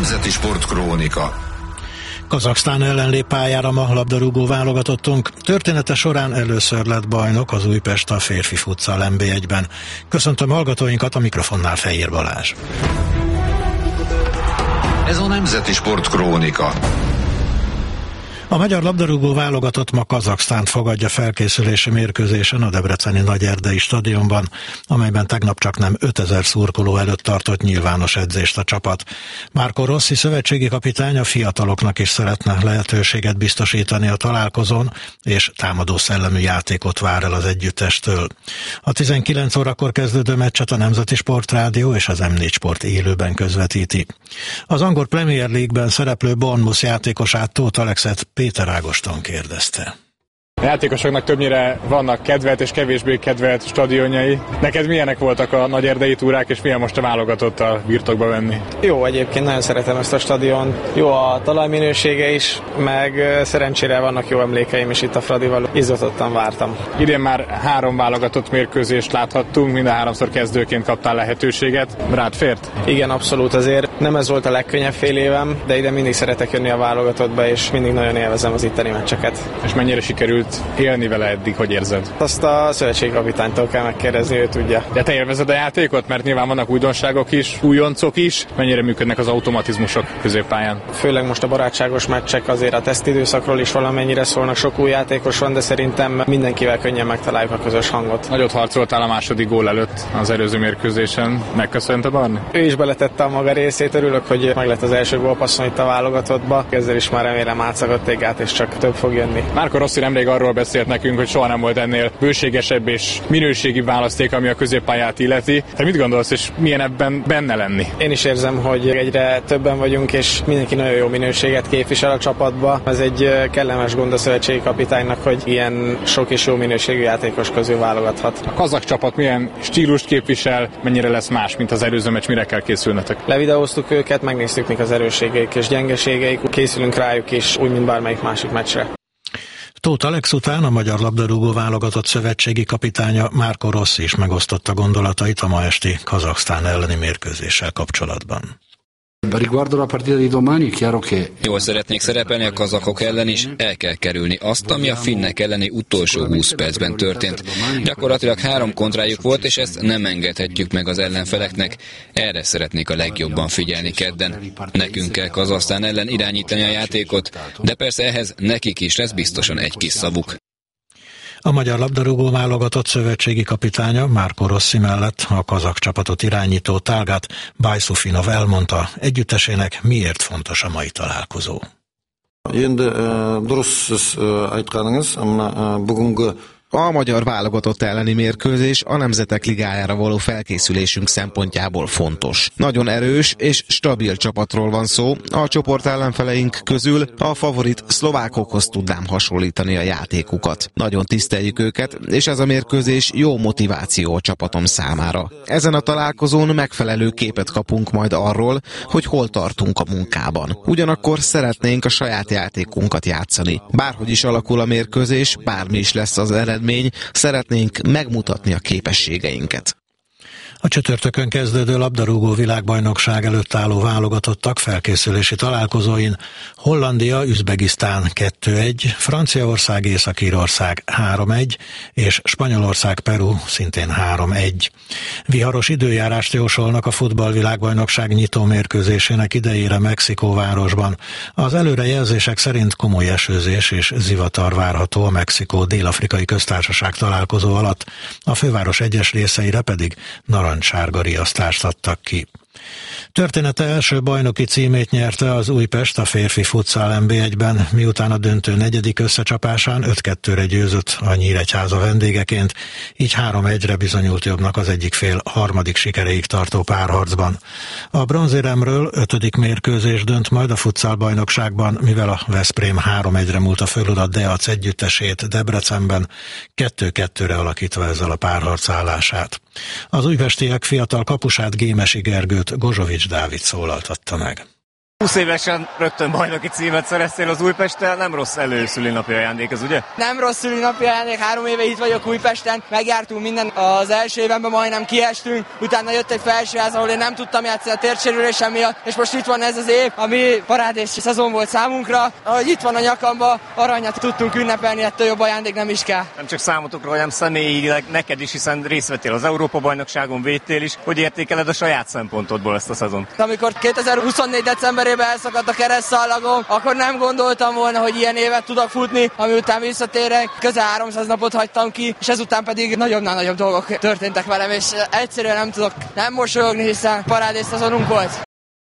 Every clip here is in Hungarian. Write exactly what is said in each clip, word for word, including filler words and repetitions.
Nemzeti Sportkrónika. Kazaksztán ellen lép pályára ma labdarúgó válogatottunk. Története során először lett bajnok az Újpest a férfi futsal en bé egyben. Köszöntöm hallgatóinkat, a mikrofonnál Fejér Balázs. Ez a Nemzeti Sportkrónika. A magyar labdarúgó válogatott ma Kazaksztánt fogadja felkészülési mérkőzésen a debreceni Nagyerdei stadionban, amelyben tegnap csak nem ötezer szurkoló előtt tartott nyilvános edzést a csapat. Marco Rossi szövetségi kapitány a fiataloknak is szeretne lehetőséget biztosítani a találkozón, és támadó szellemű játékot vár el az együttestől. A tizenkilenc órakor kezdődő meccset a Nemzeti Sportrádió és az em négy Sport élőben közvetíti. Az angol Premier League-ben szereplő Bournemouth játékosát, Tóth Alexet Péter Ágoston kérdezte. A játékosoknak többnyire vannak kedvelt és kevésbé kedvelt stadionjai. Neked milyenek voltak a nagyerdei túrák, és milyen most a válogatottal birtokba venni? Jó, egyébként nagyon szeretem ezt a stadion. Jó a talajminősége is, meg szerencsére vannak jó emlékeim is itt a Fradival. Izgatottan vártam. Idén már három válogatott mérkőzést láthattunk, mind a háromszor kezdőként kaptál lehetőséget. Rád fért? Igen, abszolút, azért nem ez volt a legkönnyebb fél évem, de ide mindig szeretek jönni a válogatottba, és mindig nagyon élvezem az itteni meccseket. És mennyire sikerült élni vele eddig, hogy érzed? Azt a szövetségi kapitánytól kell megkérdezni, ő tudja. De te élvezed a játékot? Mert nyilván vannak újdonságok is, újoncok is. Mennyire működnek az automatizmusok középpályán? Főleg most a barátságos meccsek azért a tesztidőszakról is valamennyire szólnak, sok új játékos van, de szerintem mindenkivel könnyen megtaláljuk a közös hangot. Nagyot harcoltál a második gól előtt az előző mérkőzésen. Megköszönte Barni? Ő is beletette a maga részét, örülök, hogy meg lett az első gólpasszon itt a válogatottba. Ezzel is már remélem átszagadt át, és csak több fog jönni. Marco Rossi nemrég arról beszélt nekünk, hogy soha nem volt ennél bőségesebb és minőségi választék, ami a középpályát illeti. Te mit gondolsz, és milyen ebben benne lenni? Én is érzem, hogy egyre többen vagyunk, és mindenki nagyon jó minőséget képvisel a csapatba. Ez egy kellemes gond a szövetségi kapitánynak, hogy ilyen sok és jó minőségű játékos közül válogathat. A kazak csapat milyen stílust képvisel, mennyire lesz más, mint az előző meccs, mire kell készülnetek? Levideóztuk őket, megnéztük, mik az erősségeik és gyengeségeik, készülünk rájuk is, úgy, mint bármelyik másik meccsre. Tóth Alex után a magyar labdarúgó válogatott szövetségi kapitánya Marco Rossi is megosztotta gondolatait a ma esti Kazaksztán elleni mérkőzéssel kapcsolatban. Jól szeretnék szerepelni a kazakok ellen is, el kell kerülni azt, ami a finnek elleni utolsó húsz percben történt. Gyakorlatilag három kontrájuk volt, és ezt nem engedhetjük meg az ellenfeleknek. Erre szeretnék a legjobban figyelni kedden. Nekünk kell Kazahsztán ellen irányítani a játékot, de persze ehhez nekik is lesz biztosan egy kis szavuk. A magyar labdarúgó válogatott szövetségi kapitánya Marco Rossi mellett a kazak csapatot irányító Talgat Bajszufinov elmondta, együttesének miért fontos a mai találkozó. A magyar válogatott elleni mérkőzés a Nemzetek Ligájára való felkészülésünk szempontjából fontos. Nagyon erős és stabil csapatról van szó, a csoport ellenfeleink közül a favorit szlovákokhoz tudnám hasonlítani a játékukat. Nagyon tiszteljük őket, és ez a mérkőzés jó motiváció a csapatom számára. Ezen a találkozón megfelelő képet kapunk majd arról, hogy hol tartunk a munkában. Ugyanakkor szeretnénk a saját játékunkat játszani. Bárhogy is alakul a mérkőzés, bármi is lesz az eredmény, szeretnénk megmutatni a képességeinket. A csütörtökön kezdődő labdarúgó világbajnokság előtt álló válogatottak felkészülési találkozóin Hollandia, Üzbegisztán kettő egy, Franciaország, Észak-Írország három egy és Spanyolország, Peru szintén három egy. Viharos időjárást jósolnak a futballvilágbajnokság nyitó mérkőzésének idejére Mexikóvárosban. Az előrejelzések szerint komoly esőzés és zivatar várható a Mexikó Dél-Afrikai Köztársaság találkozó alatt, a főváros egyes részeire pedig narancssárga riasztást adtak ki. Története első bajnoki címét nyerte az Újpest a férfi futsal en bé egyben, miután a döntő negyedik összecsapásán öt kettőre győzött a Nyíregyháza vendégeként, így három egyre bizonyult jobbnak az egyik fél harmadik sikereig tartó párharcban. A bronzéremről ötödik mérkőzés dönt majd a futsal bajnokságban, mivel a Veszprém három egyre múlta fölül a Deac együttesét Debrecenben, kettő kettőre alakítva ezzel a párharc állását. Az újpestiek fiatal kapusát, Gémesi Gergőt Gozsovics Dávid szólaltatta meg. húsz évesen rögtön bajnoki címet szereztél az Újpesttel, nem rossz előszülinapi ajándék ez, ugye? Nem rossz szülinapi ajándék, három éve itt vagyok Újpesten, megjártunk minden, az első évenben majdnem kiestünk, utána jött egy felsőház, ahol én nem tudtam játszani a térsérülésem miatt, és most itt van ez az év, ami parádés szezon volt számunkra, ahogy itt van a nyakamba, aranyat tudtunk ünnepelni, ettől jobb ajándék nem is kell. Nem csak számotokra, hanem személyileg neked is, hiszen részt vettél az Európa-bajnokságon, védtél is. Hogy értékeled a saját szempontodból ezt a szezont? Amikor kétezer-huszonnégy decemberében elszakadt a keresztszalagom, akkor nem gondoltam volna, hogy ilyen évet tudok futni, ami után visszatérek, közel háromszáz napot hagytam ki, és ezután pedig nagyobbnál nagyobb dolgok történtek velem, és egyszerűen nem tudok nem mosolyogni, hiszen parádés szezonunk volt.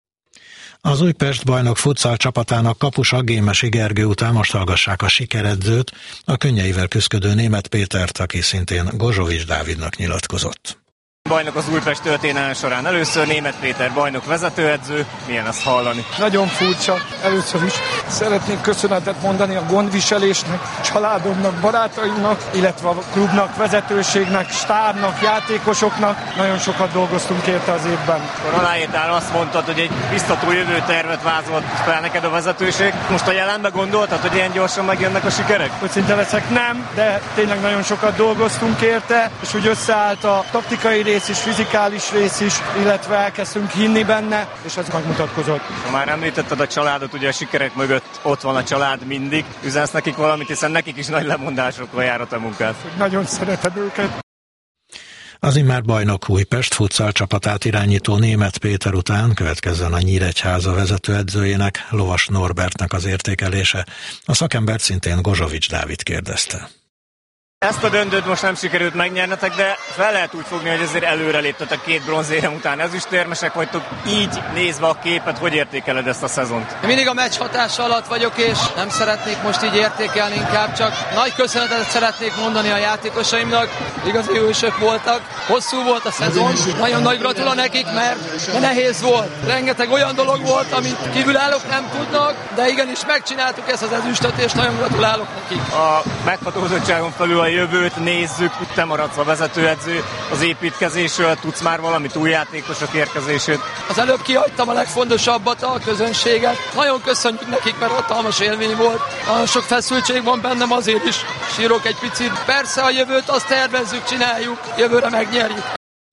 Az Újpest bajnok futsal csapatának kapusa Gémesi Gergő után most hallgassák a sikeredzőt, a könnyeivel küszködő Németh Pétert, aki szintén Gozsovics Dávidnak nyilatkozott. Bajnok az Újpest történelme során először, Németh Péter bajnok vezetőedző. Milyen ezt hallani? Nagyon furcsa. Először is szeretnék köszönetet mondani a gondviselésnek, családomnak, barátaimnak, illetve a klubnak, vezetőségnek, stábnak, játékosoknak. Nagyon sokat dolgoztunk érte az évben. Akkor aláírtál, azt mondtad, hogy egy biztató jövőtervet vázolt fel neked a vezetőség. Most a jelenbe gondoltad, hogy ilyen gyorsan megjönnek a sikerek? Őszinte leszek, nem, de tényleg nagyon sokat dolgoztunk érte, és úgy összeállt a taktikai rész is, fizikális rész is, illetve elkezdtünk hinni benne, és ez megmutatkozott. Ha már említetted a családot, ugye a sikerek mögött ott van a család mindig. Üzensz nekik valamit, hiszen nekik is nagy lemondásokról jár a te munkád. Nagyon szeretem őket. Az immár bajnok Újpest futsal csapatát irányító Németh Péter után következzen a Nyíregyháza vezetőedzőjének, Lovas Norbertnek az értékelése. A szakembert szintén Gozsovics Dávid kérdezte. Ezt a döntőt most nem sikerült megnyernetek, de fel lehet úgy fogni, hogy azért előre léptetek két bronzérem után ezüstérmesek vagytok. Így nézve a képet, hogy értékeled ezt a szezont? Mindig a meccs hatása alatt vagyok, és nem szeretnék most így értékelni, inkább csak nagy köszönetet szeretnék mondani a játékosaimnak. Igazi hősök voltak, hosszú volt a szezon, nagyon nagy gratula nekik, mert nehéz volt. Rengeteg olyan dolog volt, amit kívülállók nem tudnak, de igenis megcsináltuk ezt az ezüstöt, és nagyon gratulálok nekik. A meghatózottságon felül a jövőt nézzük, te maradsz a vezetőedző, az építkezésről tudsz már valamit, új játékosok érkezését? Az előbb kihagytam a legfontosabbat, a közönséget. Nagyon köszönjük nekik, mert hatalmas élmény volt. Nagyon sok feszültség van bennem, azért is sírok egy picit. Persze a jövőt azt tervezzük, csináljuk, jövőre megnyerjük.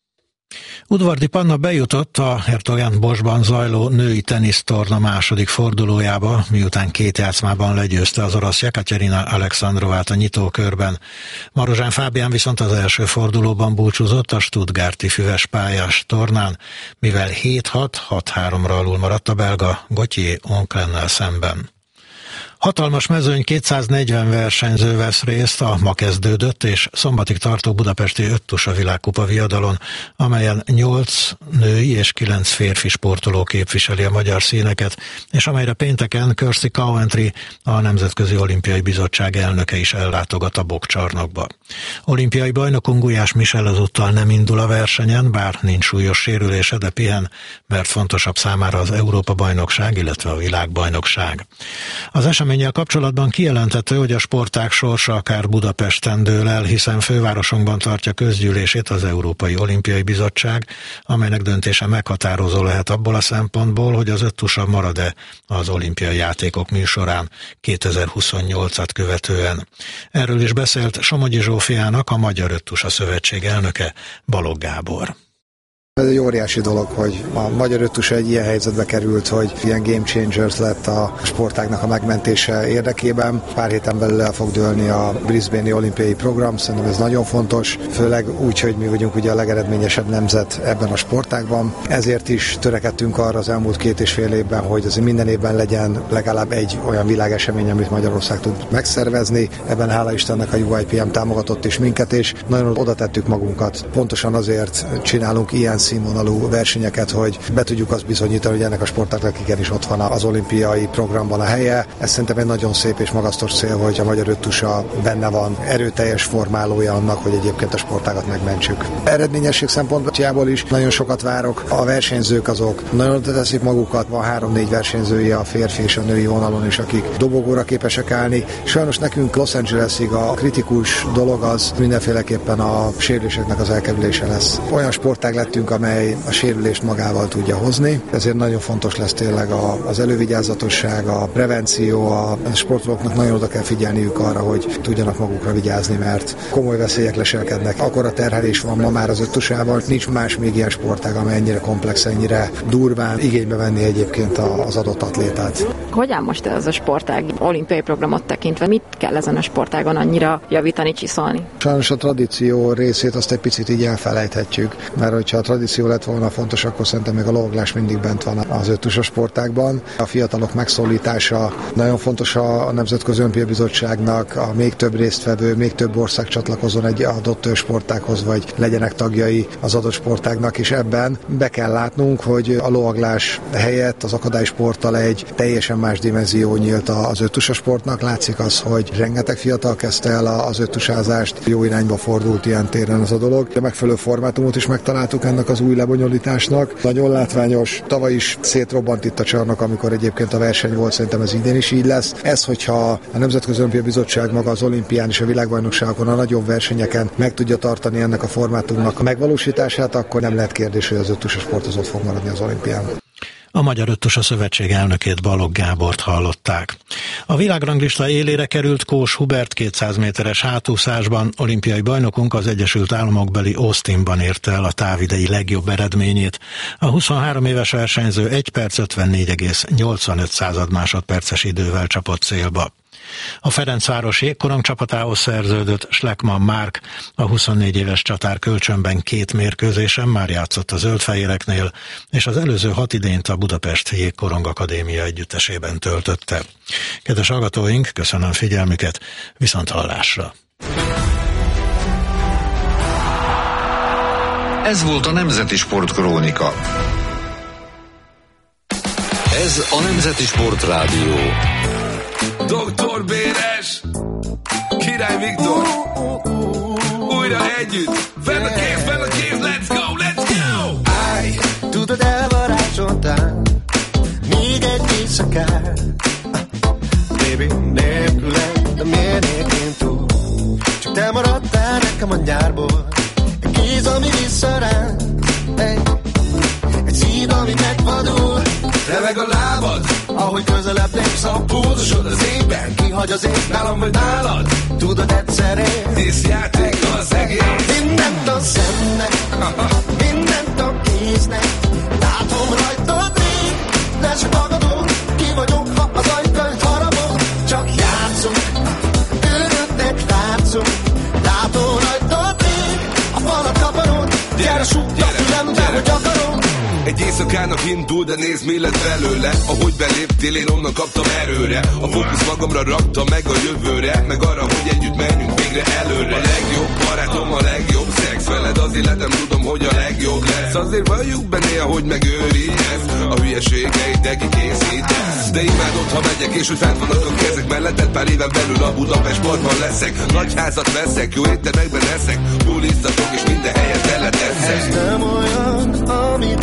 Udvardi Panna bejutott a Hertogán-Bosban zajló női tenisztorna második fordulójába, miután két játszmában legyőzte az orosz Jekaterina Alexandrovát a nyitókörben. Marozsán Fábián viszont az első fordulóban búcsúzott a stuttgarti füves pályás tornán, mivel hét hat, hat háromra alul maradt a belga Gauthier Onklennel szemben. Hatalmas mezőny, kétszáznegyven versenyző vesz részt a ma kezdődött és szombatig tartó budapesti öttusa világkupa viadalon, amelyen nyolc női és kilenc férfi sportoló képviseli a magyar színeket, és amelyre pénteken Kirsty Coventry, a Nemzetközi Olimpiai Bizottság elnöke is ellátogat a bokcsarnokba. Olimpiai bajnokunk Gulyás Michel ezúttal nem indul a versenyen, bár nincs súlyos sérülése, de pihen, mert fontosabb számára az Európa-bajnokság, illetve a világbajnokság. Az eseménnyel kapcsolatban kijelenthető, hogy a sportág sorsa akár Budapesten dől el, hiszen fővárosunkban tartja közgyűlését az Európai Olimpiai Bizottság, amelynek döntése meghatározó lehet abból a szempontból, hogy az öttusa marad-e az olimpiai játékok műsorán kétezer-huszonnyolcat követően. Erről is beszélt Somogyi Zsófiának, a Magyar Öttusa Szövetség elnöke, Balogh Gábor. Ez egy óriási dolog, hogy a magyar öttusa egy ilyen helyzetbe került, hogy ilyen game changers lett a sportágnak a megmentése érdekében. Pár héten belül el fog dőlni a Brisbane-i olimpiai program, szerintem ez nagyon fontos, főleg úgy, hogy mi vagyunk ugye a legeredményesebb nemzet ebben a sportágban. Ezért is törekedtünk arra az elmúlt két és fél évben, hogy azért minden évben legyen legalább egy olyan világesemény, amit Magyarország tud megszervezni. Ebben hála Istennek a U I P M támogatott is minket, és nagyon oda tettük magunkat. Pontosan azért csinálunk ilyen színvonalú versenyeket, hogy be tudjuk azt bizonyítani, hogy ennek a sportágnak igenis ott van az olimpiai programban a helye. Ez szerintem egy nagyon szép és magasztos cél, hogy a magyar öttusa benne van, erőteljes formálója annak, hogy egyébként a sportágat megmentsük. Eredményesség szempontjából is nagyon sokat várok. A versenyzők azok nagyon oda teszik magukat, van három-négy versenyzője a férfi és a női vonalon is, akik dobogóra képesek állni. Sajnos nekünk Los Angelesig a kritikus dolog az mindenféleképpen a sérüléseknek az elkerülése lesz. Olyan sportág lettünk, amely a sérülést magával tudja hozni. Ezért nagyon fontos lesz tényleg az elővigyázatosság, a prevenció, a sportolóknak nagyon oda kell figyelniük arra, hogy tudjanak magukra vigyázni, mert komoly veszélyek leselkednek. Akkora terhelés van ma már az öttusával, nincs más még ilyen sportág, amely ennyire komplex, ennyire durván igénybe venni egyébként az adott atlétát. Hogy áll most ez a sportág olimpiai programot tekintve? Mit kell ezen a sportágon annyira javítani, csiszolni? Sajnos a tradíció részét azt egy picit így elfelejthetjük, mert hogyha a tradíció lett volna fontos, akkor szerintem még a lovaglás mindig bent van az öttusos sportágban. A fiatalok megszólítása nagyon fontos a Nemzetközi Olimpiai Bizottságnak, a még több résztvevő, még több ország csatlakozzon egy adott sportághoz, vagy legyenek tagjai az adott sportágnak, és ebben be kell látnunk, hogy a lovaglás helyett az akadálysporttal egy teljesen más dimenzió nyílt az öttusos sportnak. Látszik az, hogy rengeteg fiatal kezdte el az öttusázást, jó irányba fordult ilyen téren az a dolog. A megfelelő formátumot is megtaláltuk ennek az új lebonyolításnak. Nagyon látványos, tavaly is szétrobbant itt a csarnok, amikor egyébként a verseny volt, szerintem ez idén is így lesz. Ez, hogyha a Nemzetközi Olimpiai Bizottság maga az olimpián és a világbajnokságokon, a nagyobb versenyeken meg tudja tartani ennek a formátumnak a megvalósítását, akkor nem lehet kérdés, hogy az öttusos sport az ott fog maradni az olimpián. A Magyar Öttusa Szövetség elnökét, Balogh Gábort hallották. A világranglista élére került Kós Hubert kétszáz méteres hátúszásban. Olimpiai bajnokunk az Egyesült Államokbeli Austinban érte el a távidei legjobb eredményét. A huszonhárom éves versenyző egy perc ötvennégy egész nyolcvanöt másodperces idővel csapott célba. A Ferencváros jégkorong csapatához szerződött Schleckmann Márk, a huszonnégy éves csatár kölcsönben két mérkőzésen már játszott a zöldfehéreknél, és az előző hat idényt a Budapest Jégkorong Akadémia együttesében töltötte. Kedves hallgatóink, köszönöm figyelmüket, viszont hallásra! Ez volt a Nemzeti Sport Krónika. Ez a Nemzeti Sport Rádió. doktor Béres, Király Viktor, újra együtt, fel a kéz, fel a kéz, let's go, let's go! Állj, tudod, elvarázsoltál még egy éjszakát. Baby, nélküled, de miért én túl? Csak te maradtál nekem a nyárból, egy kéz, ami vissza rám, egy, egy szív, ami megvadul. Remeg a lábad, ahogy közelebb lépsz a pulzusod az égben. Kihagy az ég nálam vagy nálad, tudod egyszer én díszjáték az egész. Mindent a szemnek, mindent a kéznek, látom rajtad rég, de se tagadom, ki vagyok, ha az ajtót harabom. Csak játszunk, öröknek látszunk, látom rajtad rég, a falat kaparod, gyere súgj a fülembe, hogy akarom. Egy éjszakának indul, de nézd mi lett belőle. Ahogy beléptél, én onnan kaptam erőre. A fókusz magamra raktam meg a jövőre, meg arra, hogy együtt menjünk végre előre. A legjobb barátom, a legjobb szex veled, az életem tudom, hogy a legjobb lesz. Azért valljuk be néha, hogy megőrigyesz a hülyeségeid, neki készítesz. De imádod, ha megyek, és hogy fent vannak a kezek melletted. Pár éven belül a Budapest partban leszek. Nagy házat veszek, jó éttermekben eszek, buliztatok, és minden helyet teleteszek. Ez nem olyan, amit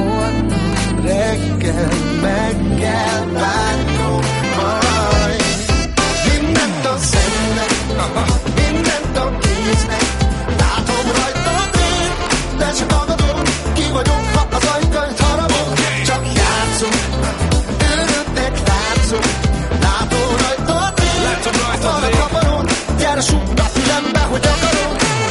reggel meg kell várnom majd. Mindent a szemnek, mindent a kéznek, látom rajtad én, de se tagadom, ki vagyok, ha az ajtót harabom. Csak játszunk, öröknek látszunk, látom rajtad én, a falat kaparon, gyere súgd a fülembe, hogy akarom.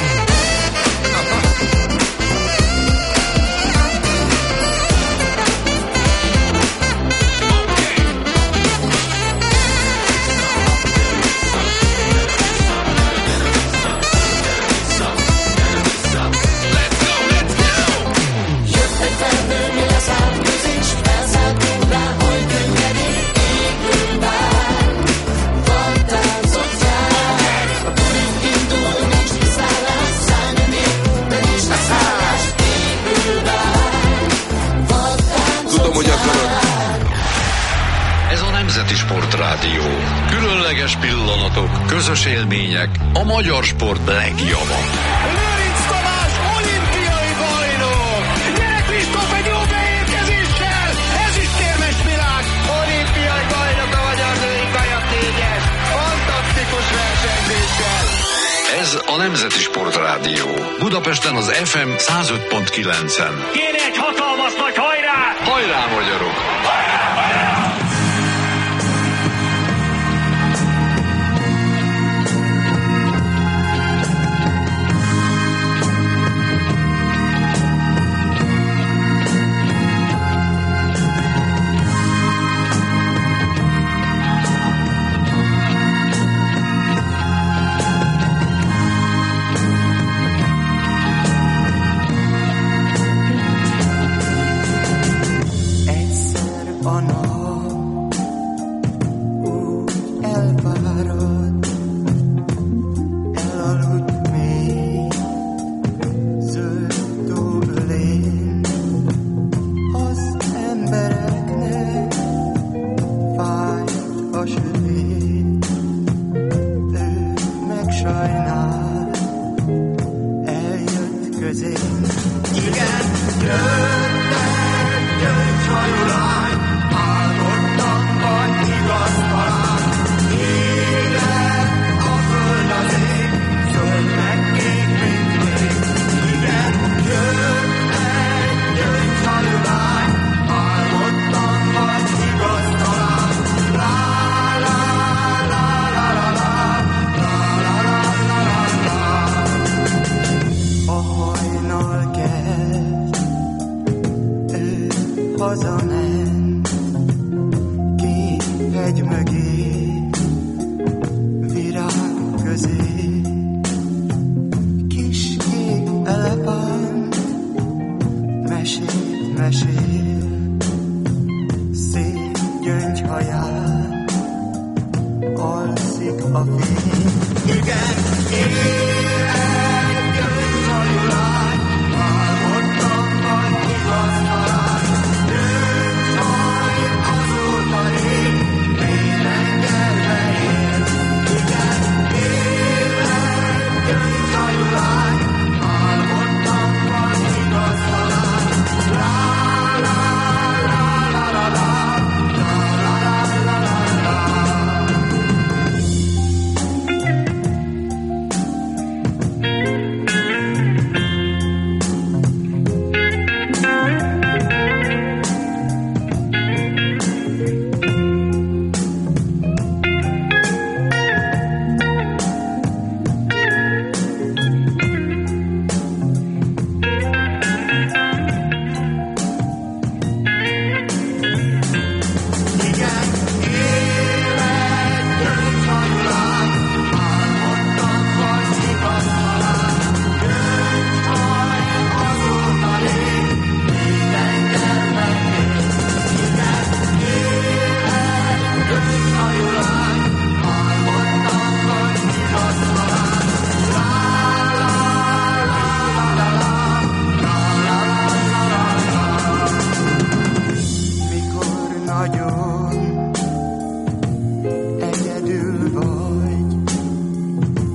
Sportrádió. Különleges pillanatok, közös élmények, a magyar sport legjava. Lőrinc Tamás olimpiai bajnok! Gyere Kristóf egy jó beérkezéssel! Ezüstérmes világ! Olimpiai bajnok a magyar női kajaknégyes! Fantasztikus versenyzéssel! Ez a Nemzeti Sportrádió. Budapesten az ef em száz öt pont kilencen. Kéne egy hatalmas nagy hajrá! Hajrá, magyarok! Hajrá, hajrá!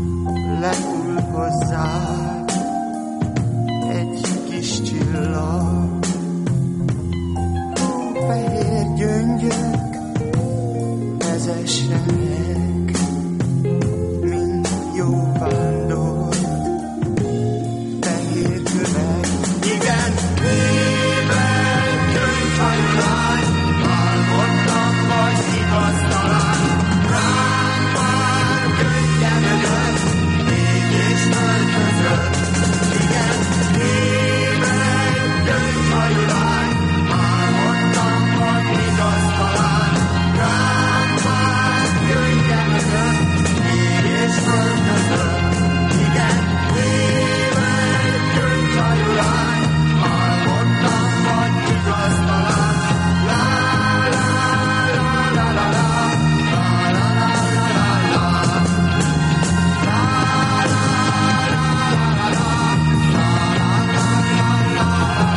Lehull hozzád egy kis csillag.